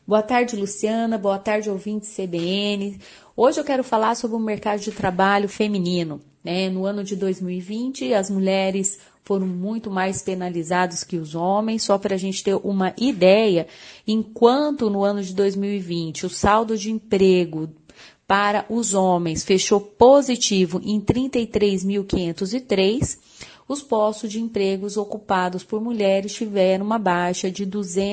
Boa tarde, Luciana. Boa tarde, ouvintes CBN. Hoje eu quero falar sobre o mercado de trabalho feminino. No ano de 2020, as mulheres foram muito mais penalizadas que os homens. Só para a gente ter uma ideia, enquanto no ano de 2020 o saldo de emprego para os homens fechou positivo em 33.503, os postos de empregos ocupados por mulheres tiveram uma baixa de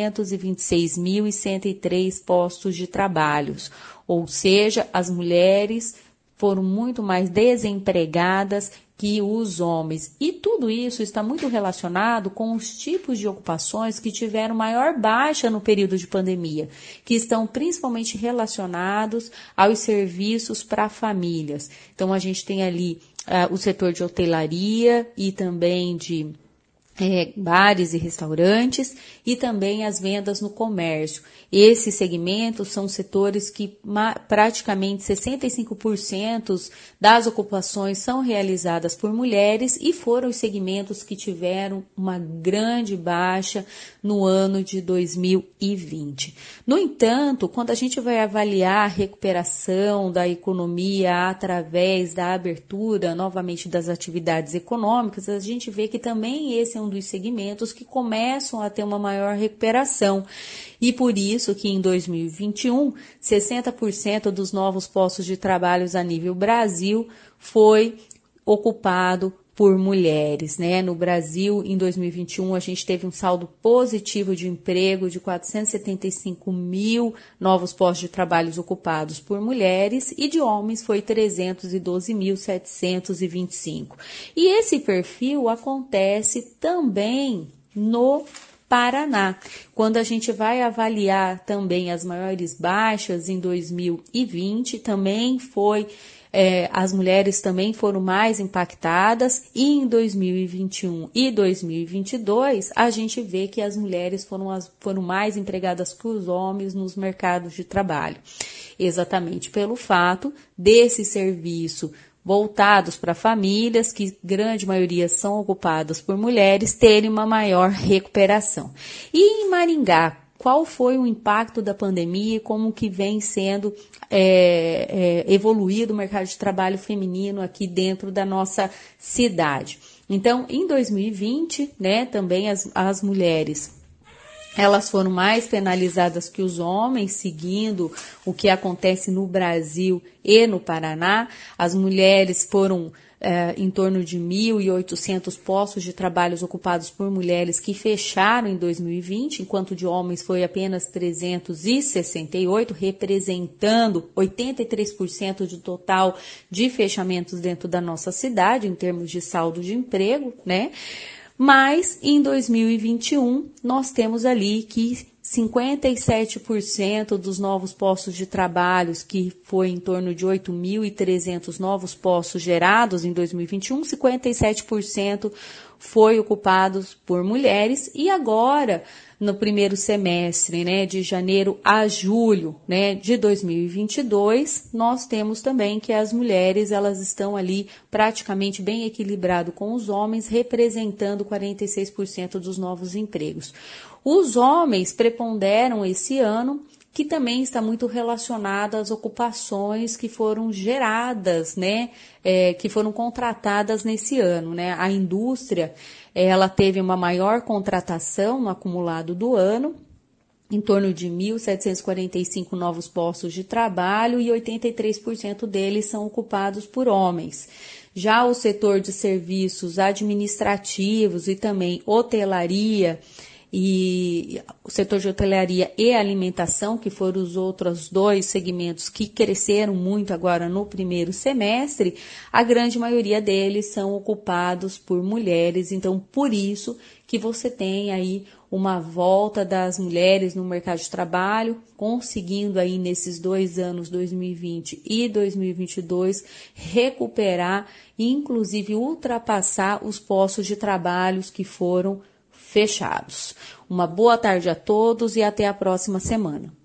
226.103 postos de trabalho, ou seja, as mulheres foram muito mais desempregadas que os homens. E tudo isso está muito relacionado com os tipos de ocupações que tiveram maior baixa no período de pandemia, que estão principalmente relacionados aos serviços para famílias. Então, a gente tem ali o setor de hotelaria e também de bares e restaurantes e também as vendas no comércio. Esses segmentos são setores que praticamente 65% das ocupações são realizadas por mulheres e foram os segmentos que tiveram uma grande baixa no ano de 2020. No entanto, quando a gente vai avaliar a recuperação da economia através da abertura novamente das atividades econômicas, a gente vê que também esse é um dos segmentos que começam a ter uma maior recuperação. E por isso que em 2021, 60% dos novos postos de trabalho a nível Brasil foi ocupado por mulheres, No Brasil, em 2021, a gente teve um saldo positivo de emprego de 475 mil novos postos de trabalho ocupados por mulheres e de homens foi 312.725. E esse perfil acontece também no Paraná. Quando a gente vai avaliar também as maiores baixas em 2020, também foi as mulheres também foram mais impactadas e em 2021 e 2022 a gente vê que as mulheres foram mais empregadas que os homens nos mercados de trabalho, exatamente pelo fato desse serviço voltados para famílias, que grande maioria são ocupadas por mulheres, terem uma maior recuperação. E em Maringá, qual foi o impacto da pandemia e como que vem sendo evoluído o mercado de trabalho feminino aqui dentro da nossa cidade? Então, em 2020, também as mulheres elas foram mais penalizadas que os homens, seguindo o que acontece no Brasil e no Paraná. As mulheres foram em torno de 1.800 postos de trabalho ocupados por mulheres que fecharam em 2020, enquanto de homens foi apenas 368, representando 83% do total de fechamentos dentro da nossa cidade, em termos de saldo de emprego, Mas, em 2021, nós temos ali que 57% dos novos postos de trabalho, que foi em torno de 8.300 novos postos gerados em 2021, 57% foi ocupados por mulheres e agora, no primeiro semestre, de janeiro a julho, de 2022, nós temos também que as mulheres, elas estão ali praticamente bem equilibrado com os homens, representando 46% dos novos empregos. Os homens preponderam esse ano, que também está muito relacionado às ocupações que foram geradas, que foram contratadas nesse ano, A indústria, ela teve uma maior contratação no acumulado do ano, em torno de 1.745 novos postos de trabalho e 83% deles são ocupados por homens. Já o setor de serviços administrativos e também hotelaria, e o setor de hotelaria e alimentação, que foram os outros dois segmentos que cresceram muito agora no primeiro semestre, a grande maioria deles são ocupados por mulheres, então por isso que você tem aí uma volta das mulheres no mercado de trabalho, conseguindo aí nesses 2 anos, 2020 e 2022, recuperar e inclusive ultrapassar os postos de trabalho que foram fechados. Uma boa tarde a todos e até a próxima semana.